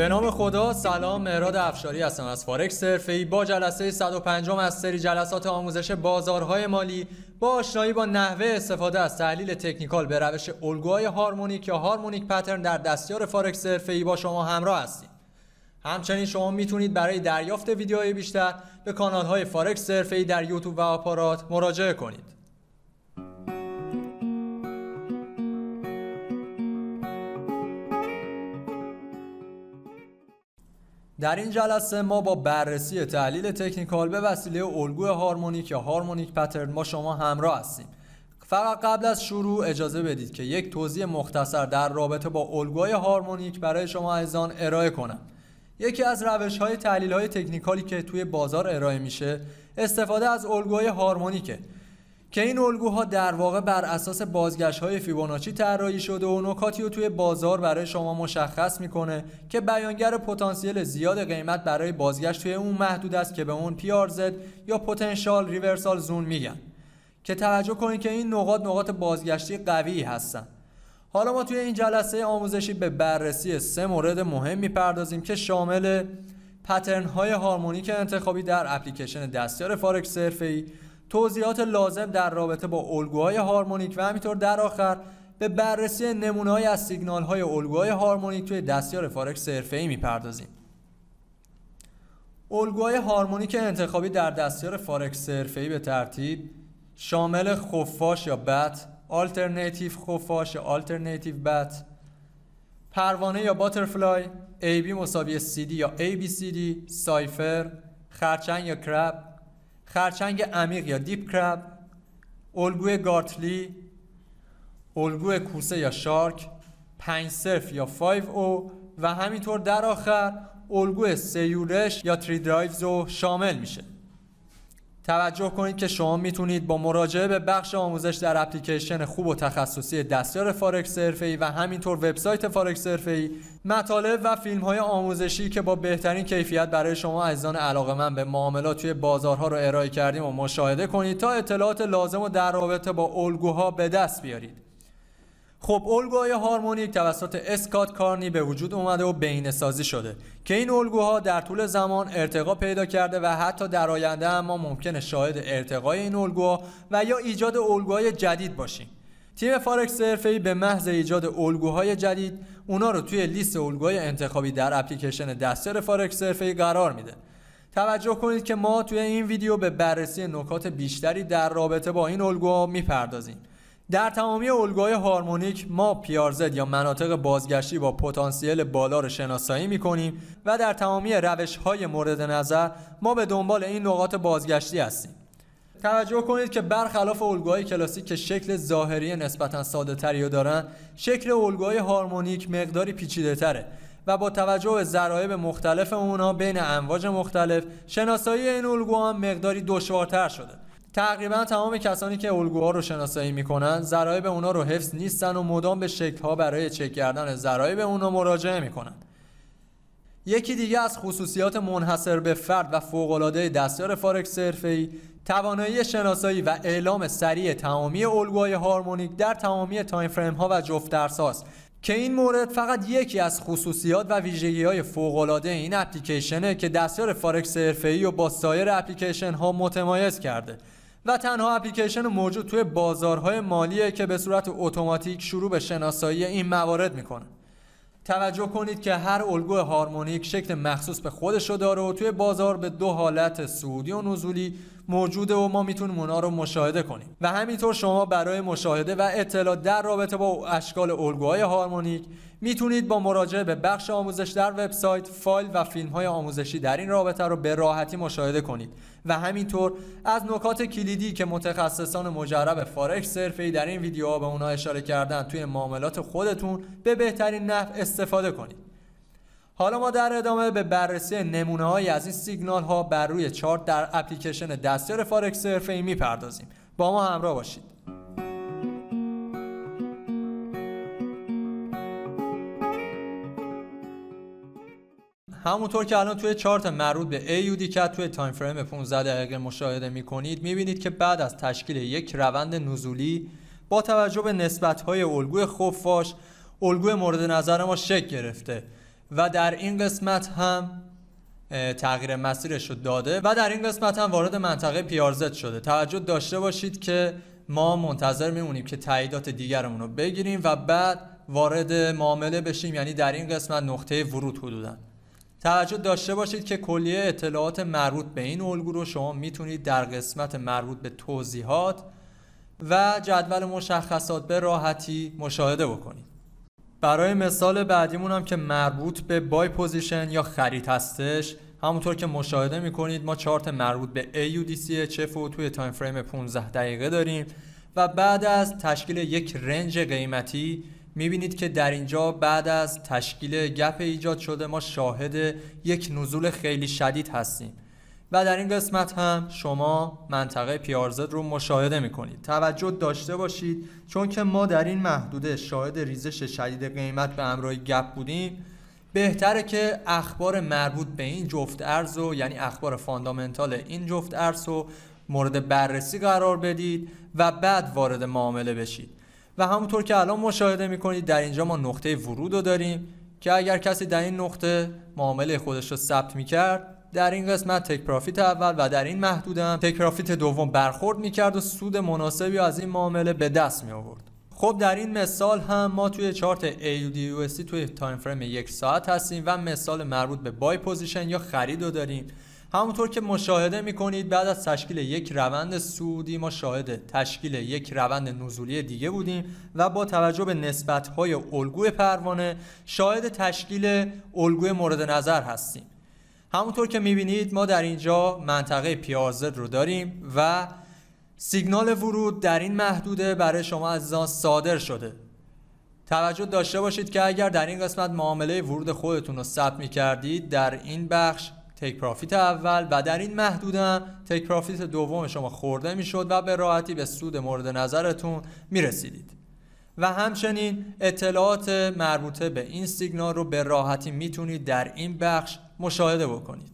به نام خدا. سلام، مهراد افشاری هستم از فارکس حرفه‌ای با جلسه 105 از سری جلسات آموزش بازارهای مالی با آشنایی با نحوه استفاده از تحلیل تکنیکال به روش الگوهای هارمونیک یا هارمونیک پترن در دستیار فارکس حرفه‌ای با شما همراه هستیم. همچنین شما میتونید برای دریافت ویدیوهای بیشتر به کانال‌های فارکس حرفه‌ای در یوتیوب و آپارات مراجعه کنید. در این جلسه ما با بررسی تحلیل تکنیکال به وسیله الگوی هارمونیک یا هارمونیک پترن با شما همراه هستیم. فقط قبل از شروع اجازه بدید که یک توضیح مختصر در رابطه با الگوهای هارمونیک برای شما عزیزان ارائه کنم. یکی از روش‌های تحلیل‌های تکنیکالی که توی بازار ارائه میشه استفاده از الگوهای هارمونیکه که این الگوها در واقع بر اساس بازگشت‌های فیبوناچی طراحی شده و نکاتی رو توی بازار برای شما مشخص میکنه که بیانگر پتانسیل زیاد قیمت برای بازگشت توی اون محدود است که به اون PRZ یا پتانسیال ریورسال زون میگن که توجه کنید که این نقاط بازگشتی قوی هستن. حالا ما توی این جلسه آموزشی به بررسی 3 مورد مهم میپردازیم که شامل پترن‌های هارمونیک انتخابی در اپلیکیشن دستیار فارکس حرفه‌ای، توضیحات لازم در رابطه با الگوهای هارمونیک و همینطور در آخر به بررسی نمونه‌های از سیگنال‌های الگوهای هارمونیک توی دستیار فارکس حرفه‌ای میپردازیم. الگوهای هارمونیک انتخابی در دستیار فارکس حرفه‌ای به ترتیب شامل خفاش یا بت، آلترناتیو خفاش یا آلترناتیو بت، پروانه یا باترفلای، AB مساوی CD یا ABCD، سایفر، خرچنگ یا کرب، خرچنگ عمیق یا دیپ کرب، الگوی گارتلی، الگوی کوسه یا شارک، 5 صرف یا 5O و همینطور در آخر الگوی 3 یورش یا 3 درایوز رو شامل میشه. توجه کنید که شما میتونید با مراجعه به بخش آموزش در اپلیکیشن خوب و تخصصی دستیار فارکس حرفه‌ای و همینطور وبسایت فارکس حرفه‌ای مطالب و فیلم‌های آموزشی که با بهترین کیفیت برای شما عزیزان علاقه‌مند به معاملات توی بازارها رو ارائه کردیم و مشاهده کنید تا اطلاعات لازم و در رابطه با الگوها به دست بیارید. خب الگوهای هارمونیک توسط اسکات کارنی به وجود اومده و بهینه‌سازی شده که این الگوها در طول زمان ارتقا پیدا کرده و حتی در آینده هم ما ممکنه شاهد ارتقای این الگوها و یا ایجاد الگوهای جدید باشیم. تیم فارکس حرفه‌ای به محض ایجاد الگوهای جدید اونا رو توی لیست الگوهای انتخابی در اپلیکیشن دستیار فارکس حرفه‌ای قرار میده. توجه کنید که ما توی این ویدیو به بررسی نکات بیشتری در رابطه با این الگوها میپردازیم. در تمامی الگوهای هارمونیک ما PRZ یا مناطق بازگشتی با پتانسیل بالا رو شناسایی می‌کنیم و در تمامی روش‌های مورد نظر ما به دنبال این نقاط بازگشتی هستیم. توجه کنید که برخلاف الگوهای کلاسیک که شکل ظاهری نسبتاً ساده‌تری دارن، شکل الگوهای هارمونیک مقداری پیچیده‌تره و با توجه به ضرایب مختلف اونها بین امواج مختلف شناسایی این الگوها هم مقداری دشوارتر شده. تقریبا تمام کسانی که الگوها رو شناسایی میکنن ضرایب اونا رو حفظ نیستن و مدام به شکل‌ها برای چک کردن ضرایب اونا مراجعه میکنن. یکی دیگه از خصوصیات منحصر به فرد و فوق‌العاده دستیار فارکس حرفه‌ای توانایی شناسایی و اعلام سریع تمامی الگوهای هارمونیک در تمامی تایم فریم ها و جفت درس‌هاست که این مورد فقط یکی از خصوصیات و ویژگی‌های فوق‌العاده این اپلیکیشنه که دستیار فارکس حرفه‌ای رو با سایر اپلیکیشن ها متمایز کرده و تنها اپلیکیشن موجود توی بازارهای مالیه که به صورت اتوماتیک شروع به شناسایی این موارد میکنه. توجه کنید که هر الگو هارمونیک شکل مخصوص به خودش رو داره و توی بازار به 2 حالت صعودی و نزولی موجوده و ما میتونیم اونا رو مشاهده کنیم و همینطور شما برای مشاهده و اطلاع در رابطه با اشکال الگوهای هارمونیک میتونید با مراجعه به بخش آموزش در وبسایت فایل و فیلم‌های آموزشی در این رابطه رو به راحتی مشاهده کنید و همینطور از نکات کلیدی که متخصصان مجرب فارکس حرفه‌ای در این ویدیوها به اونها اشاره کردن توی معاملات خودتون به بهترین نحو استفاده کنید. حالا ما در ادامه به بررسی نمونه‌هایی از این سیگنال ها بر روی چارت در اپلیکیشن دستیار فارکس حرفه‌ای میپردازیم. با ما همراه باشید. همونطور که الان توی چارت مربوط به AUD که توی تایم فریم 15 دقیقه مشاهده می‌کنید می‌بینید که بعد از تشکیل یک روند نزولی با توجه به نسبت‌های الگوی خفاش الگوی مورد نظر ما شکل گرفته و در این قسمت هم تغییر مسیرش رو داده و در این قسمت هم وارد منطقه PRZ شده. توجه داشته باشید که ما منتظر میمونیم که تاییدات دیگرمون رو بگیریم و بعد وارد معامله بشیم، یعنی در این قسمت نقطه ورود حدوداً. توجه داشته باشید که کلیه اطلاعات مربوط به این الگو رو شما میتونید در قسمت مربوط به توضیحات و جدول مشخصات به راحتی مشاهده بکنید. برای مثال بعدیمون هم که مربوط به بای پوزیشن یا خرید هستش، همونطور که مشاهده میکنید ما چارت مربوط به AUDCHF رو توی تایم فریم 15 دقیقه داریم و بعد از تشکیل یک رنج قیمتی میبینید که در اینجا بعد از تشکیل گپ ایجاد شده ما شاهد یک نزول خیلی شدید هستیم و در این قسمت هم شما منطقه PRZ رو مشاهده میکنید. توجه داشته باشید چون که ما در این محدوده شاهد ریزش شدید قیمت به همراه گپ بودیم، بهتره که اخبار مربوط به این جفت ارز رو، یعنی اخبار فاندامنتال این جفت ارز رو مورد بررسی قرار بدید و بعد وارد معامله بشید. و همونطور که الان مشاهده میکنید در اینجا ما نقطه ورود رو داریم که اگر کسی در این نقطه معامله خودش رو ثبت میکرد، در این قسمت تک پرافیت اول و در این محدوده هم تک پرافیت دوم برخورد میکرد و سود مناسبی از این معامله به دست می آورد. خب در این مثال هم ما توی چارت AUD/USD توی تایم فریم 1 ساعت هستیم و مثال مربوط به بای پوزیشن یا خرید رو داریم. همونطور که مشاهده میکنید بعد از تشکیل یک روند صعودی ما شاهد تشکیل یک روند نزولی دیگه بودیم و با توجه به نسبت‌های الگوی پروانه شاهد تشکیل الگوی مورد نظر هستیم. همونطور که میبینید ما در اینجا منطقه PRZ رو داریم و سیگنال ورود در این محدوده برای شما عزیزان صادر شده. توجه داشته باشید که اگر در این قسمت معامله ورود خودتون رو ثبت می‌کردید، در این بخش تک پرافیت اول و در این محدوده هم تک پرافیت دوم شما خورده میشد و به راحتی به سود مورد نظرتون میرسیدید. و همچنین اطلاعات مربوطه به این سیگنال رو به راحتی میتونید در این بخش مشاهده بکنید.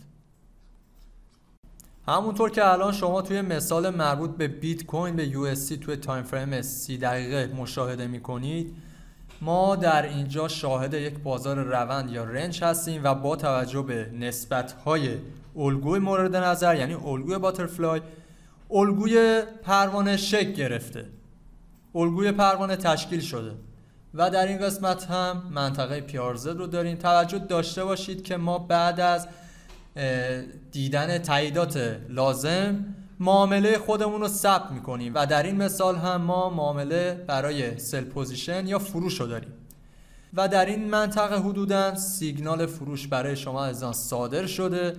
همونطور که الان شما توی مثال مربوط به بیت کوین به USD توی تایم فریم 30 دقیقه مشاهده میکنید، ما در اینجا شاهد یک بازار روند یا رنج هستیم و با توجه به نسبت‌های الگوی مورد نظر، یعنی الگوی باترفلای، الگوی پروانه شکل گرفته، الگوی پروانه تشکیل شده و در این قسمت هم منطقه PRZ رو داریم. توجه داشته باشید که ما بعد از دیدن تاییدات لازم معامله خودمون رو ثبت میکنیم و در این مثال هم ما معامله برای سل پوزیشن یا فروش رو داریم و در این منطقه حدوداً سیگنال فروش برای شما عزیزان صادر شده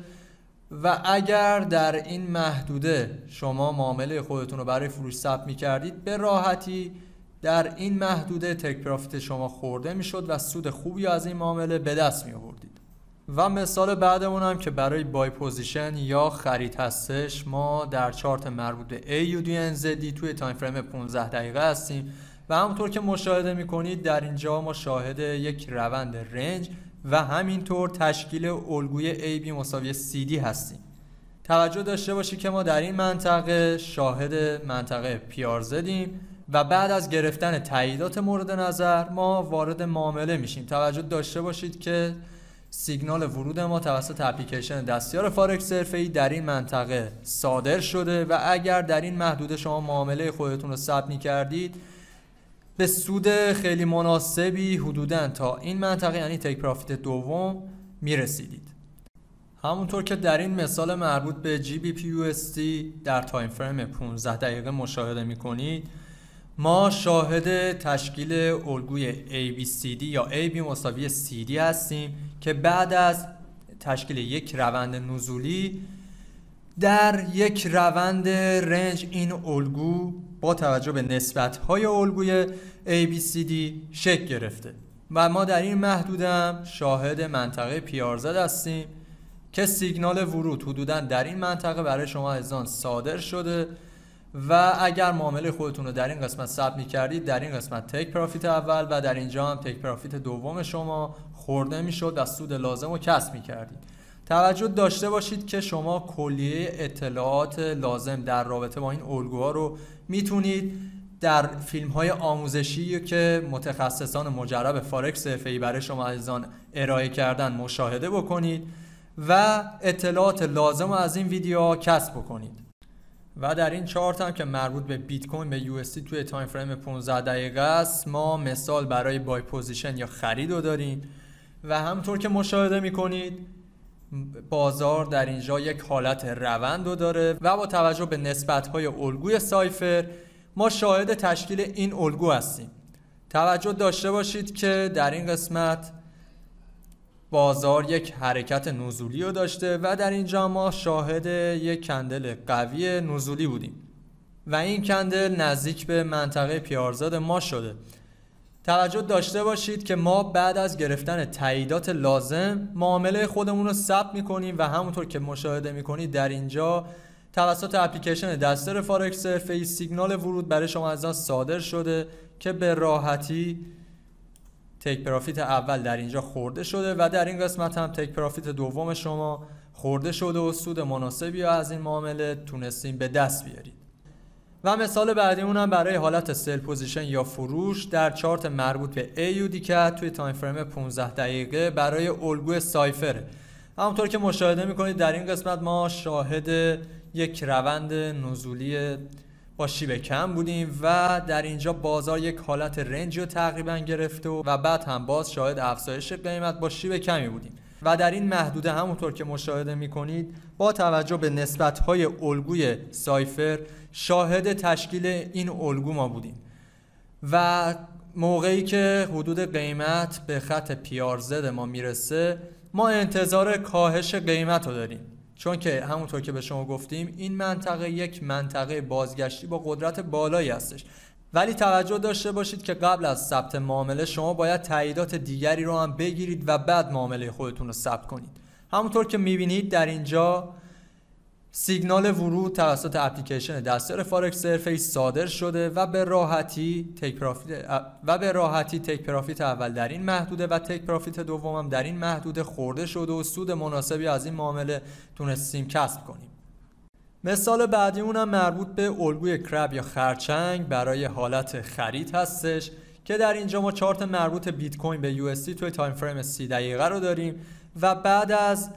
و اگر در این محدوده شما معامله خودتون رو برای فروش ثبت میکردید، به راحتی در این محدوده تک پرافیت شما خورده میشد و سود خوبی از این معامله به دست می آوردید. و مثال بعدمون هم که برای بای پوزیشن یا خرید هستش، ما در چارت مربوط به AUDNZD توی تایم فریم 15 دقیقه هستیم و همونطور که مشاهده میکنید در اینجا ما شاهد یک روند رنج و همینطور تشکیل الگوی AB مساوی CD هستیم. توجه داشته باشید که ما در این منطقه شاهد منطقه PRZیم و بعد از گرفتن تاییدات مورد نظر ما وارد معامله میشیم. توجه داشته باشید که سیگنال ورود ما توسط اپلیکیشن دستیار فارکس حرفه‌ای در این منطقه صادر شده و اگر در این محدوده شما معامله خودتون رو ثبت می‌کردید، به سود خیلی مناسبی حدوداً تا این منطقه، یعنی تک پرافیت دوم، میرسیدید. همونطور که در این مثال مربوط به GBPUSD در تایم فریم 15 دقیقه مشاهده می‌کنید، ما شاهد تشکیل الگوی ABCD یا AB مساوی CD هستیم که بعد از تشکیل یک روند نزولی در یک روند رنج این الگو با توجه به نسبت‌های الگوی ABCD شکل گرفته و ما در این محدوده هم شاهد منطقه PRZ هستیم که سیگنال ورود حدوداً در این منطقه برای شما عزیزان صادر شده و اگر معامله خودتون رو در این قسمت ثبت می‌کردید، در این قسمت تک پرافیت اول و در اینجا هم تک پرافیت دوم شما خورده میشد و سود لازم رو کسب می‌کردید. توجه داشته باشید که شما کلیه اطلاعات لازم در رابطه با این الگوها رو میتونید در فیلم‌های آموزشی که متخصصان مجرب فارکس حرفه‌ای برای شما عزیزان ارائه کردن مشاهده بکنید و اطلاعات لازم از این ویدیوها کسب بکنید. و در این چارت هم که مربوط به بیت کوین به USD توی تایم فریم 15 دقیقه است، ما مثال برای بای پوزیشن یا خرید رو داریم و همونطور که مشاهده می‌کنید بازار در اینجا یک حالت روند رو داره و با توجه به نسبت‌های الگوی سایفر ما شاهد تشکیل این الگو هستیم. توجه داشته باشید که در این قسمت بازار یک حرکت نزولی رو داشته و در اینجا ما شاهد یک کندل قوی نزولی بودیم و این کندل نزدیک به منطقه پیارزد ما شده. توجه داشته باشید که ما بعد از گرفتن تاییدات لازم معامله خودمون رو ثبت می‌کنیم و همونطور که مشاهده می‌کنید در اینجا توسط اپلیکیشن دستور فارکس حرفه‌ای سیگنال ورود برای شما عزیزان صادر شده که به راحتی تیک پرافیت اول در اینجا خورده شده و در این قسمت هم تیک پرافیت دوم شما خورده شده و سود مناسبی از این معامله تونستیم به دست بیارید. و مثال بعدیمون هم برای حالت سل پوزیشن یا فروش در چارت مربوط به AUD که توی تایم فریم 15 دقیقه برای الگوی سایفره. همونطور که مشاهده میکنید در این قسمت ما شاهد یک روند نزولی با شیب کم بودیم و در اینجا بازار یک حالت رنج رو تقریبا گرفته و بعد هم باز شاهد افزایش قیمت با شیب کمی بودیم و در این محدوده همونطور که مشاهده میکنید با توجه به نسبت‌های الگوی سایفر شاهد تشکیل این الگو ما بودیم و موقعی که حدود قیمت به خط پیارزد ما میرسه ما انتظار کاهش قیمت رو داریم، چون که همونطور که به شما گفتیم این منطقه یک منطقه بازگشتی با قدرت بالایی هستش. ولی توجه داشته باشید که قبل از ثبت معامله شما باید تاییدات دیگری رو هم بگیرید و بعد معامله خودتون رو ثبت کنید. همونطور که میبینید در اینجا سیگنال ورود توسط اپلیکیشن دستور فارکس حرفه‌ای صادر شده و به راحتی تیک پرافیت اول در این محدوده و تیک پرافیت دوم هم در این محدوده خورده شده و سود مناسبی از این معامله تونستیم کسب کنیم. مثال بعدیمون هم مربوط به الگوی کرب یا خرچنگ برای حالت خرید هستش که در اینجا ما چارت مربوط بیت کوین به USD توی تایم فریم 30 دقیقه رو داریم و بعد از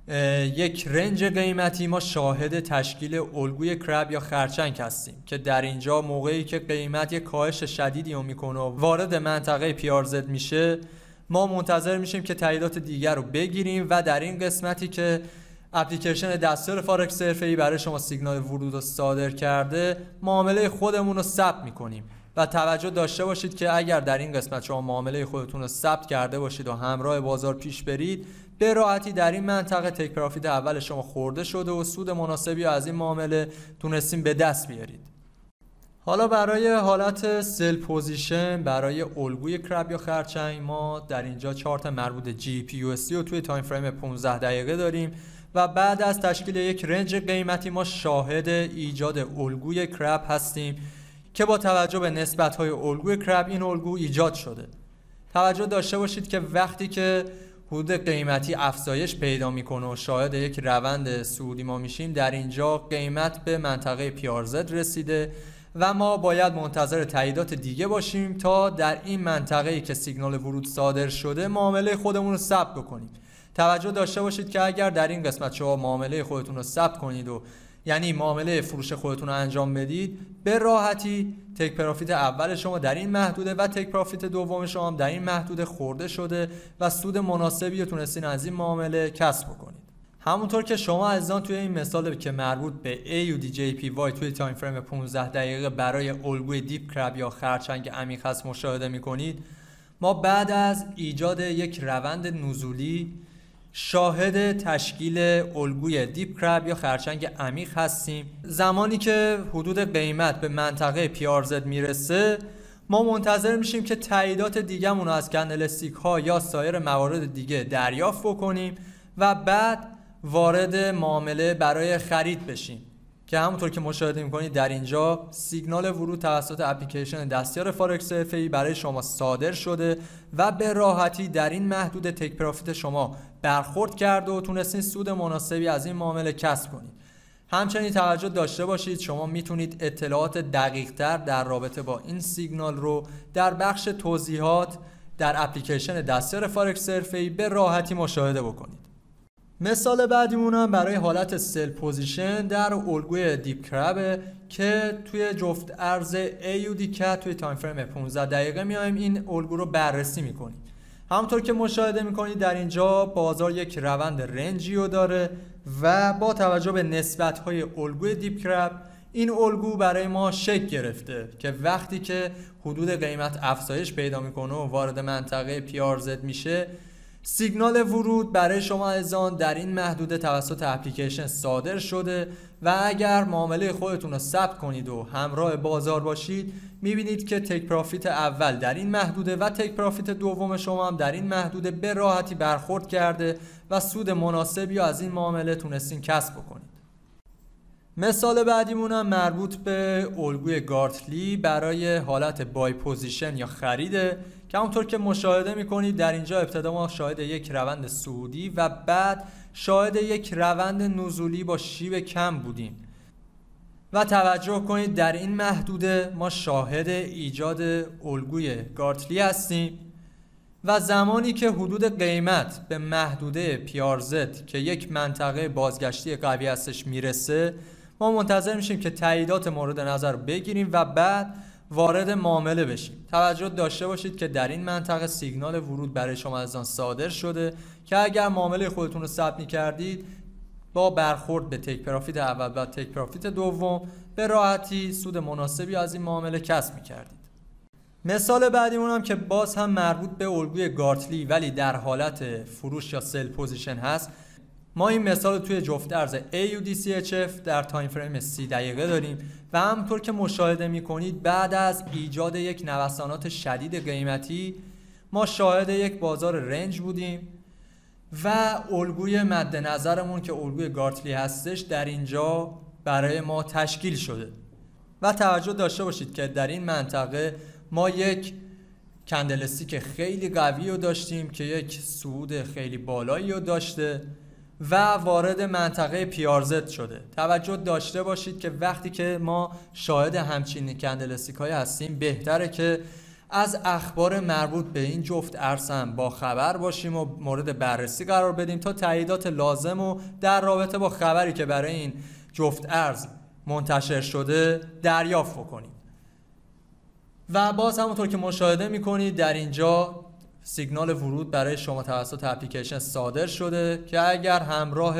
یک رنج قیمتی ما شاهد تشکیل الگوی کرب یا خرچنگ هستیم که در اینجا موقعی که قیمت یک کاهش شدیدی رو میکنه و وارد منطقه پیارزد میشه ما منتظر میشیم که تاییدات دیگر رو بگیریم و در این قسمتی که اپلیکیشن دستور فارکس حرفه‌ای برای شما سیگنال ورود رو صادر کرده معامله خودمون رو ثبت میکنیم و توجه داشته باشید که اگر در این قسمت شما معامله خودتون رو ثبت کرده باشید و همراه بازار پیش برید به راحتی در این منطقه تیک پرافیت اول شما خورده شده و سود مناسبی از این معامله تونستیم به دست بیارید. حالا برای حالت سل پوزیشن برای الگوی کرب یا خرچنگ ما در اینجا چارت مربوط GPUSD رو توی تایم فریم 15 دقیقه داریم و بعد از تشکیل یک رنج قیمتی ما شاهد ایجاد الگوی کرب هستیم که با توجه به نسبت‌های الگوی کرب این الگو ایجاد شده. توجه داشته باشید که وقتی که حدود قیمتی افزایش پیدا میکنه و شاهد یک روند صعودی ما میشیم در اینجا قیمت به منطقه پیارزد رسیده و ما باید منتظر تاییدات دیگه باشیم تا در این منطقه‌ای که سیگنال ورود صادر شده معامله خودمون رو ثبت بکنیم. توجه داشته باشید که اگر در این قسمت شما معامله خودتون رو ثبت کنید و یعنی معامله فروش خودتون رو انجام بدید به راحتی تیک پرافیت اول شما در این محدوده و تیک پرافیت دوم شما هم در این محدوده خورده شده و سود مناسبی رو تونستین از این معامله کسب کنید. همونطور که شما عزیزان توی این مثال که مربوط به AUDJPY توی تایم فریم 15 دقیقه برای الگوی دیپ کرب یا خرچنگ عمیق هست مشاهده می‌کنید ما بعد از ایجاد یک روند نزولی شاهد تشکیل الگوی دیپ کرب یا خرچنگ عمیق هستیم. زمانی که حدود قیمت به منطقه پیارزد میرسه ما منتظر میشیم که تاییدات دیگه‌مون رو از کندل استیک ها یا سایر موارد دیگه دریافت بکنیم و بعد وارد معامله برای خرید بشیم که همونطور که مشاهده می‌کنید در اینجا سیگنال ورود توسط اپلیکیشن دستیار فارکس حرفه‌ای برای شما صادر شده و به راحتی در این محدود تیک پرافیت شما برخورد کرده و تونستین سود مناسبی از این معامله کسب کنید. همچنین توجه داشته باشید شما میتونید اطلاعات دقیق‌تر در رابطه با این سیگنال رو در بخش توضیحات در اپلیکیشن دستیار فارکس حرفه‌ای به راحتی مشاهده بکنید. مثال بعدیمون هم برای حالت سل پوزیشن در الگوی دیپ کرب که توی جفت ارز AUD CAT توی تایم فریم 15 دقیقه میایم این الگو رو بررسی میکنیم. همونطور که مشاهده میکنید در اینجا بازار یک روند رنجیو داره و با توجه به نسبت‌های الگوی دیپ کرب این الگو برای ما شکل گرفته که وقتی که حدود قیمت افزایش پیدا میکنه و وارد منطقه PRZ میشه، سیگنال ورود برای شما عزیزان در این محدوده توسط اپلیکیشن صادر شده و اگر معامله خودتون رو ثبت کنید و همراه بازار باشید میبینید که تک پرافیت اول در این محدوده و تک پرافیت دوم شما هم در این محدوده به راحتی برخورد کرده و سود مناسبی از این معامله تونستین کسب بکنید. مثال بعدیمون هم مربوط به الگوی گارتلی برای حالت بای پوزیشن یا خریده که همونطور که مشاهده میکنید در اینجا ابتدا ما شاهد یک روند صعودی و بعد شاهد یک روند نزولی با شیب کم بودیم و توجه کنید در این محدوده ما شاهد ایجاد الگوی گارتلی هستیم و زمانی که حدود قیمت به محدوده PRZ که یک منطقه بازگشتی قوی هستش میرسه ما منتظر میشیم که تاییدات مورد نظر رو بگیریم و بعد وارد معامله بشیم. توجه داشته باشید که در این منطقه سیگنال ورود برای شما عزیزان صادر شده که اگر معامله خودتون رو ثبت می‌کردید با برخورد به تک پرافیت اول و تک پرافیت دوم به راحتی سود مناسبی از این معامله کسب می‌کردید. مثال بعدیمون هم که باز هم مربوط به الگوی گارتلی ولی در حالت فروش یا سل پوزیشن هست. ما این مثال توی جفت ارز AUDCHF در تایم فریم 30 دقیقه داریم و همونطور که مشاهده میکنید بعد از ایجاد یک نوسانات شدید قیمتی ما شاهد یک بازار رنج بودیم و الگوی مد نظرمون که الگوی گارتلی هستش در اینجا برای ما تشکیل شده و توجه داشته باشید که در این منطقه ما یک کندلستیک خیلی قوی رو داشتیم که یک صعود خیلی بالایی رو داشته و وارد منطقه PRZ شده. توجه داشته باشید که وقتی که ما شاهد همچین کندلستیک های هستیم بهتره که از اخبار مربوط به این جفت ارز هم با خبر باشیم و مورد بررسی قرار بدیم تا تاییدات لازم و در رابطه با خبری که برای این جفت ارز منتشر شده دریافت کنیم. و باز همونطور که مشاهده میکنید در اینجا سیگنال ورود برای شما توسط اپلیکیشن صادر شده که اگر همراه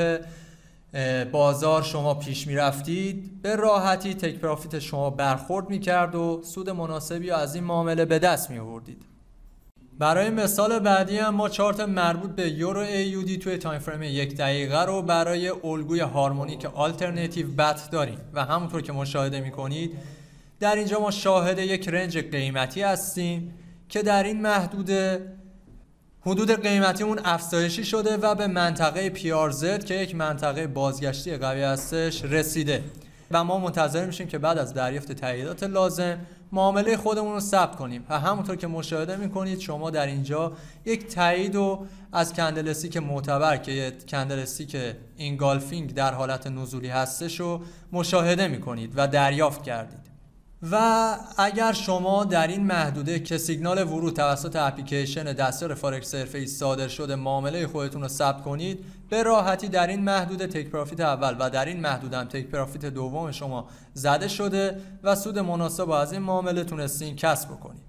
بازار شما پیش می رفتید به راحتی تک پرافیت شما برخورد می کرد و سود مناسبی از این معامله به دست می آوردید. برای مثال بعدی هم ما چارت مربوط به یورو AUD توی تایم فریم 1 دقیقه رو برای الگوی هارمونیک آلترناتیو بت داریم و همونطور که مشاهده می کنید در اینجا ما شاهد یک رنج قیمتی هستیم که در این محدوده حدود قیمتیمون افزایشی شده و به منطقه PRZ که یک منطقه بازگشتی قوی هستش رسیده و ما منتظر میشیم که بعد از دریافت تاییدات لازم معامله خودمون رو ثبت کنیم و همونطور که مشاهده میکنید شما در اینجا یک تایید و از کندلستیک معتبر که یک کندلستیک اینگالفینگ در حالت نزولی هستش رو مشاهده میکنید و دریافت کردید. و اگر شما در این محدوده که سیگنال ورود توسط اپلیکیشن دستیار فارکس حرفه‌ای صادر شده معامله خودتون رو ثبت کنید به راحتی در این محدوده تک پرافیت اول و در این محدوده هم تک پرافیت دوم شما زده شده و سود مناسب از این معامله تونستین کسب کنید.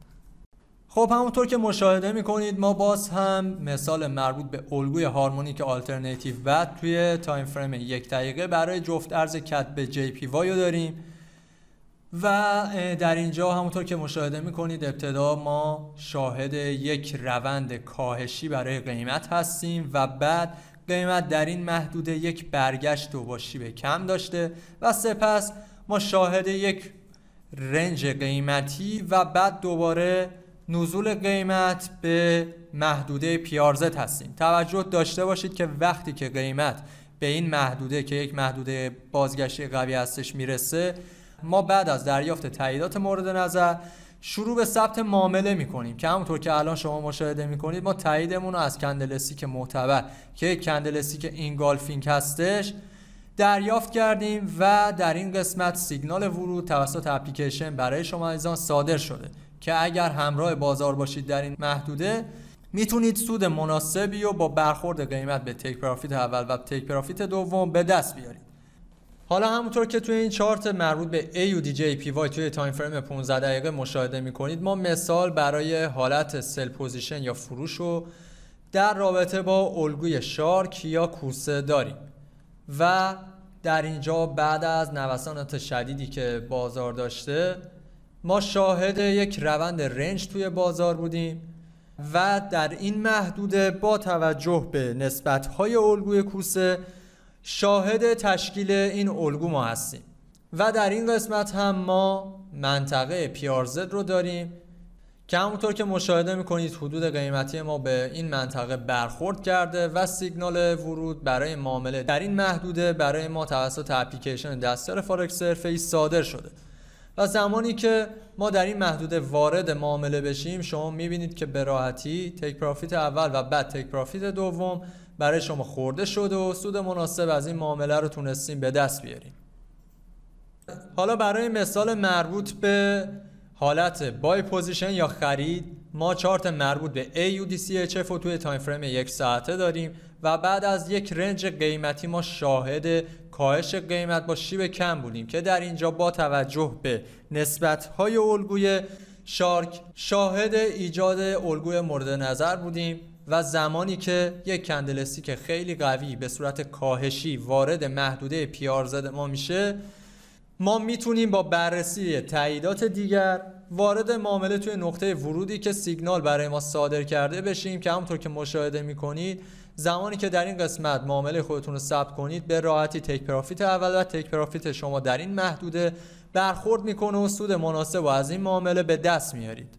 خب همونطور که مشاهده میکنید ما باز هم مثال مربوط به الگوی هارمونیک آلترناتیو بت توی تایم فریم 1 دقیقه برای جفت ارز کت به JPY داریم و در اینجا همونطور که مشاهده میکنید ابتدا ما شاهد یک روند کاهشی برای قیمت هستیم و بعد قیمت در این محدوده یک برگشت و با شیب کم داشته و سپس ما شاهد یک رنج قیمتی و بعد دوباره نزول قیمت به محدوده PRZ هستیم. توجه داشته باشید که وقتی که قیمت به این محدوده که یک محدوده بازگشتی قوی هستش میرسه ما بعد از دریافت تاییدات مورد نظر شروع به ثبت معامله میکنیم که همونطور که الان شما مشاهده میکنید ما تاییدمون رو از کندلستیک معتبر که یک کندلستیک اینگالفینگ هستش دریافت کردیم و در این قسمت سیگنال ورود توسط اپلیکیشن برای شما عزیزان صادر شده که اگر همراه بازار باشید در این محدوده میتونید سود مناسبی رو با برخورد قیمت به تیک پروفیت اول و تیک پروفیت دوم به دست بیارید. حالا همونطور که توی این چارت مربوط به AUDJPY توی تایم فریم 15 دقیقه مشاهده میکنید، ما مثال برای حالت سل پوزیشن یا فروش رو در رابطه با الگوی شارک یا کوسه داریم و در اینجا بعد از نوسانات شدیدی که بازار داشته ما شاهد یک روند رنج توی بازار بودیم و در این محدوده با توجه به نسبت‌های الگوی کوسه شاهد تشکیل این الگو ما هستیم و در این قسمت هم ما منطقه PRZ رو داریم که همونطور که مشاهده میکنید حدود قیمتی ما به این منطقه برخورد کرده و سیگنال ورود برای معامله در این محدوده برای ما توسط اپلیکیشن دستیار فارکس حرفه‌ای صادر شده و زمانی که ما در این محدوده وارد معامله بشیم شما میبینید که به راحتی تیک پروفیت اول و بعد تیک پروفیت دوم برای شما خورده شده و سود مناسب از این معامله رو تونستیم به دست بیاریم. حالا برای مثال مربوط به حالت بای پوزیشن یا خرید ما چارت مربوط به AUDCHF رو توی تایم فریم 1 ساعته داریم و بعد از یک رنج قیمتی ما شاهد کاهش قیمت با شیب کم بودیم که در اینجا با توجه به نسبت‌های الگوی شارک شاهد ایجاد الگوی مورد نظر بودیم و زمانی که یک کندلستیک خیلی قوی به صورت کاهشی وارد محدوده PRZ ما میشه ما میتونیم با بررسی تاییدات دیگر وارد معامله توی نقطه ورودی که سیگنال برای ما صادر کرده بشیم که همونطور که مشاهده میکنید زمانی که در این قسمت معامله خودتون رو ثبت کنید به راحتی تیک پروفیت اول و تیک پروفیت شما در این محدوده برخورد میکنه و سود مناسب و از این معامله به دست میارید.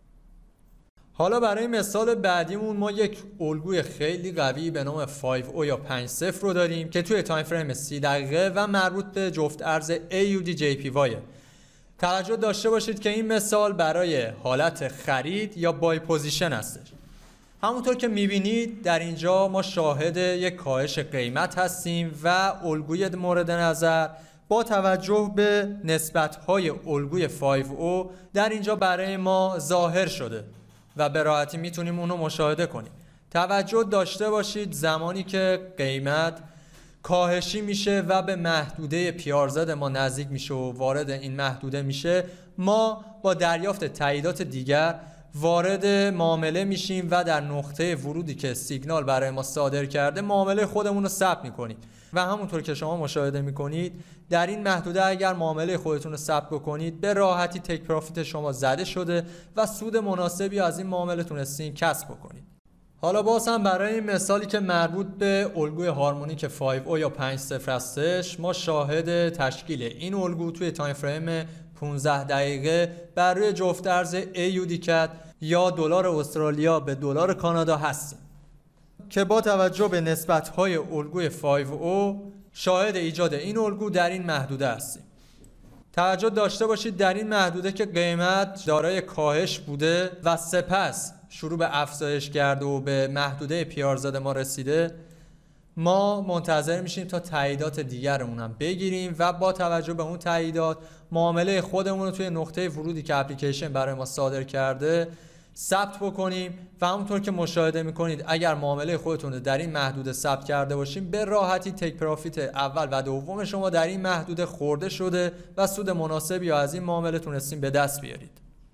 حالا برای مثال بعدیمون ما یک الگوی خیلی قوی به نام 5O یا 5-0 رو داریم که توی تایم فریم 30 دقیقه و مربوط به جفت ارز AUDJPY. توجه داشته باشید که این مثال برای حالت خرید یا بای پوزیشن هستش. همونطور که میبینید در اینجا ما شاهد یک کاهش قیمت هستیم و الگوی مورد نظر با توجه به نسبت‌های الگوی 5O در اینجا برای ما ظاهر شده و به راحتی میتونیم اونو مشاهده کنیم. توجه داشته باشید زمانی که قیمت کاهشی میشه و به محدوده PRZ ما نزدیک میشه و وارد این محدوده میشه ما با دریافت تاییدات دیگر وارد معامله میشیم و در نقطه ورودی که سیگنال برای ما صادر کرده معامله خودمون رو ثبت میکنیم و همونطور که شما مشاهده میکنید در این محدوده اگر معامله خودتون رو ثبت بکنید به راحتی تیک پروفیت شما زده شده و سود مناسبی از این معامله تونستین کسب بکنید. حالا باز هم برای این مثالی که مربوط به الگوی هارمونیک 5O یا 5-0 هستش ما شاهد تشکیل این الگو توی تایم فریم 15 دقیقه بر روی جفت ارز AUD یا دلار استرالیا به دلار کانادا هستیم که با توجه به نسبت‌های الگوی 5O شاهد ایجاد این الگو در این محدوده هستیم. توجه داشته باشید در این محدوده که قیمت دارای کاهش بوده و سپس شروع به افزایش کرده و به محدوده PRZ ما رسیده ما منتظر میشیم تا تاییدات دیگرمون هم بگیریم و با توجه به اون تاییدات معامله خودمون رو توی نقطه ورودی که اپلیکیشن برای ما صادر کرده ثبت بکنیم و همونطور که مشاهده میکنید اگر معامله خودتون رو در این محدوده ثبت کرده باشیم به راحتی تیک پروفیت اول و دوم شما در این محدوده خورده شده و سود مناسبی از این معامله تونستیم به دست بیارید.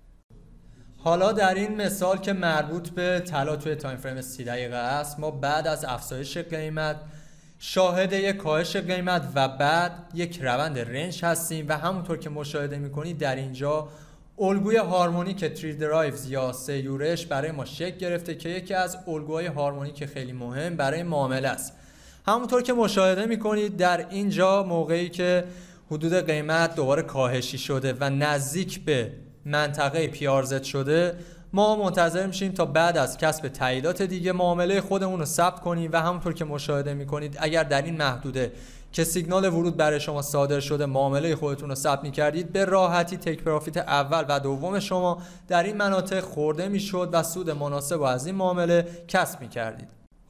حالا در این مثال که مربوط به طلا توی تایم فریم 30 دقیقه است ما بعد از افزایش قیمت شاهد یک کاهش قیمت و بعد یک روند رنج هستیم و همونطور که مشاهده میکنید در اینجا الگوی هارمونیک تری درایوز یا سه یورش برای ما شکل گرفته که یکی از الگوهای هارمونیک خیلی مهم برای معامله است. همونطور که مشاهده میکنید در اینجا موقعی که حدود قیمت دوباره کاهشی شده و نزدیک به منطقه PRZ شده ما منتظر میشیم تا بعد از کسب تاییدات دیگه معامله خودمون رو ثبت کنیم و همونطور که مشاهده میکنید اگر در این محدوده که سیگنال ورود برای شما صادر شده معامله خودتون رو ثبت می‌کردید به راحتی تیک پروفیت اول و دوم شما در این مناطق خورده میشد و سود مناسب از این معامله کسب می‌کردید.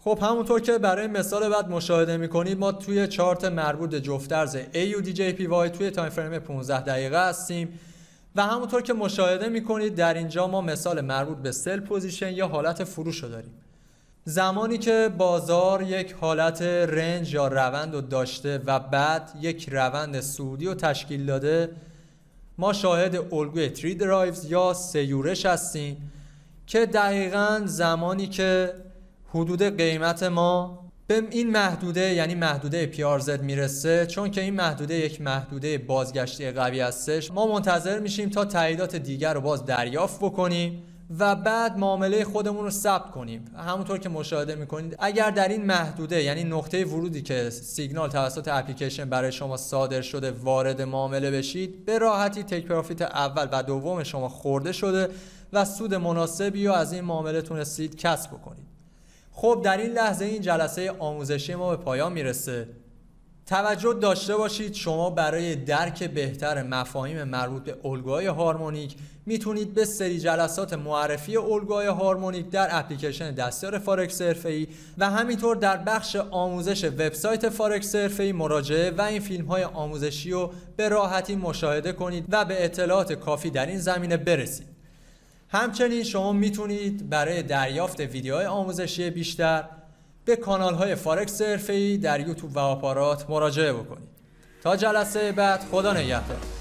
خب همونطور که برای مثال بعد مشاهده میکنید ما توی چارت مربوط به جفت ارز AUDJPY توی تایم فریم 15 دقیقه هستیم و همونطور که مشاهده میکنید در اینجا ما مثال مربوط به سل پوزیشن یا حالت فروش رو داریم. زمانی که بازار یک حالت رنج یا روند رو داشته و بعد یک روند صعودی رو تشکیل داده، ما شاهد الگوی 3 درایوز یا 3 یورش هستیم که دقیقاً زمانی که حدود قیمت ما به این محدوده یعنی محدوده PRZ میرسه، چون که این محدوده یک محدوده بازگشتی قوی هستش، ما منتظر میشیم تا تاییدات دیگر رو باز دریافت بکنیم و بعد معامله خودمون رو ثبت کنیم. همونطور که مشاهده میکنید اگر در این محدوده یعنی نقطه ورودی که سیگنال توسط اپلیکیشن برای شما صادر شده وارد معامله بشید، به راحتی تک پروفیت اول و دوم شما خورده شده و سود مناسبی رو از این معامله تونستید کسب بکنید. خب در این لحظه این جلسه آموزشی ما به پایان میرسه. توجه داشته باشید شما برای درک بهتر مفاهیم مربوط به الگوهای هارمونیک میتونید به سری جلسات معرفی الگوهای هارمونیک در اپلیکیشن دستیار فارکس حرفه‌ای و همینطور در بخش آموزش وبسایت فارکس حرفه‌ای مراجعه و این فیلم‌های آموزشی رو به راحتی مشاهده کنید و به اطلاعات کافی در این زمینه برسید. همچنین شما میتونید برای دریافت ویدیوهای آموزشی بیشتر به کانال‌های فارکس حرفه‌ای در یوتیوب و آپارات مراجعه بکنید. تا جلسه بعد، خدا نگهدار.